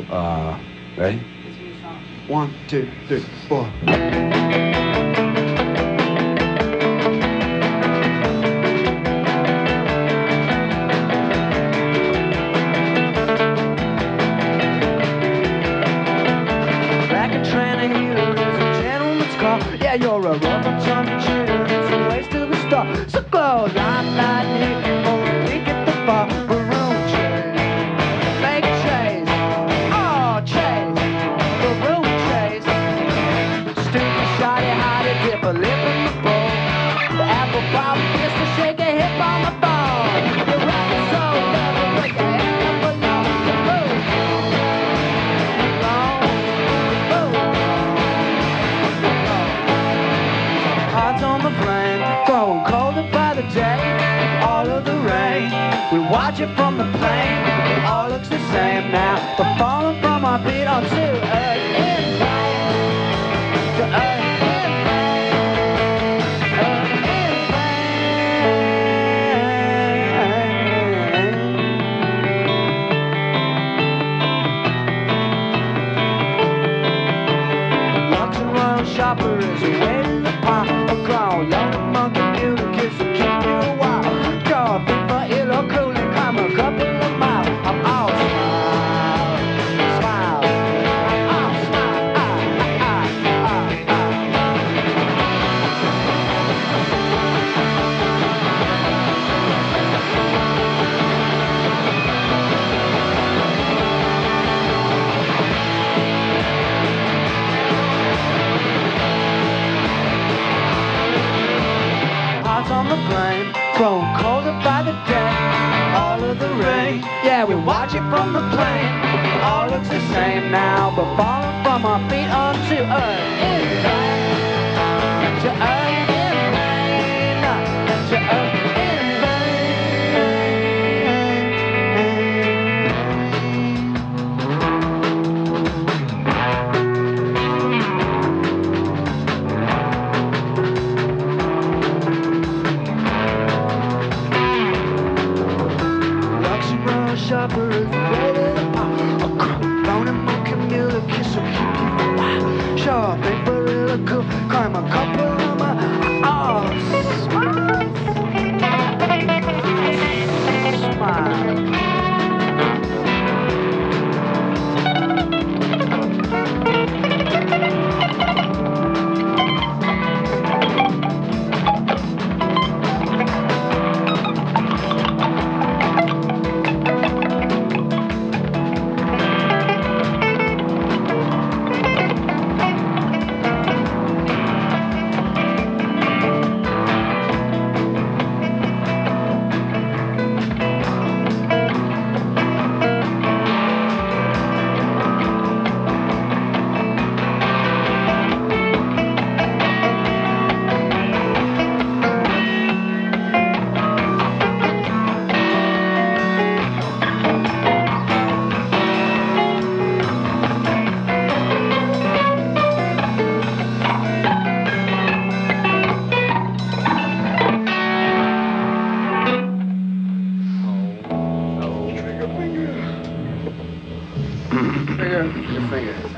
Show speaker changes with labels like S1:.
S1: Ready? One, two, three, four. Like a train of heroes, a gentleman's call. Yeah, you're a rubber tongue cheater. It's a waste of a star. So close, I'm not here. Oh, we get the bar. Maroon chase, fake chase. Oh, chase, maroon chase. Stupid shawty, how to dip a lip in the bowl. The apple pop is to shake a hip on the phone. You're rocking so low, break your hand up below. Move, hearts on the flame, growing colder by the day. All of the rain, we watch it from the plane. It all looks the same now. We're falling from our feet onto earth in vain. To earth in vain. Earth in vain. Locks and royal shopper is a way to the pop. A grown lonely monkey beauty kiss will keep you a while. Draw a big for ill or cool and climb a couple of miles. I'm all smile, smile. I'm all smile, hearts on the plane, growing colder by the day. All of the rain, yeah, we watch it from the plane. It all looks the same now, but falling from our feet onto earth in vain. To earth in vain. To earth in shopper is ready to pop. A grown and monkey mule kiss will keep you a while. Sure, big gorilla cool, climb a couple of my smile. Smile. Finger, your finger.